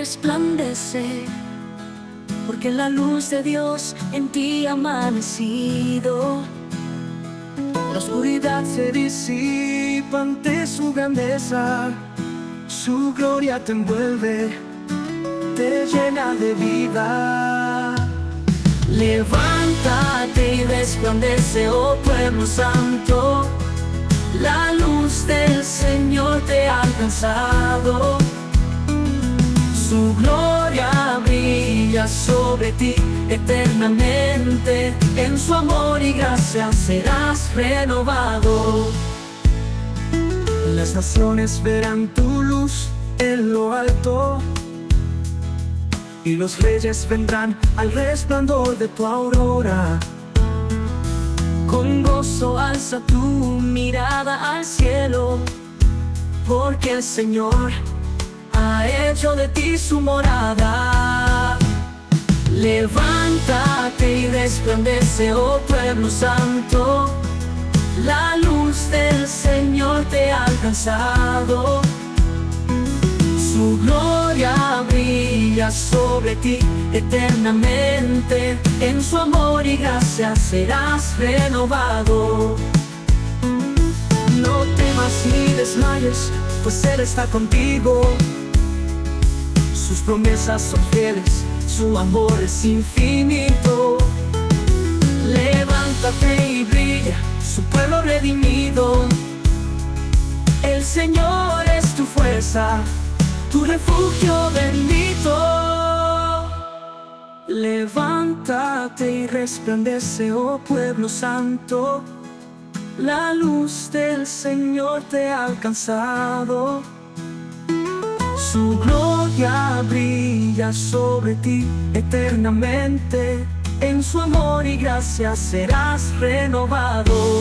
resplandece, porque la luz de Dios en ti ha amanecido. La oscuridad se disipa ante su grandeza, su gloria te envuelve, te llena de vida. Levántate y resplandece, oh pueblo santo, la luz del Señor te ha alcanzado. Su gloria brilla sobre ti eternamente, en su amor y gracia serás renovado. Las naciones verán tu luz en lo alto, y los reyes vendrán al resplandor de tu aurora. Con gozo alza tu mirada al cielo, porque el Señor ha hecho de ti su morada. Levántate y resplandece, oh pueblo santo, la luz del Señor te ha alcanzado. Su gloria brilla sobre ti eternamente, en su amor y gracia serás renovado. No temas ni desmayes, pues Él está contigo. Sus promesas son fieles, su amor es infinito. Levántate y brilla, su pueblo redimido. El Señor es tu fuerza, tu refugio bendito. Levántate y resplandece, oh pueblo santo, la luz del Señor te ha alcanzado. Su gloria brilla sobre ti eternamente, en su amor y gracia serás renovado.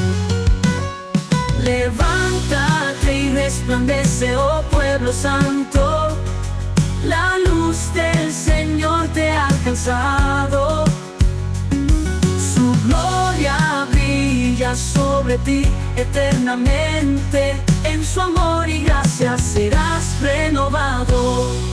Levántate y resplandece, oh pueblo santo, la luz del Señor te ha alcanzado. Su gloria brilla sobre ti eternamente, en su amor y gracia serás renovado.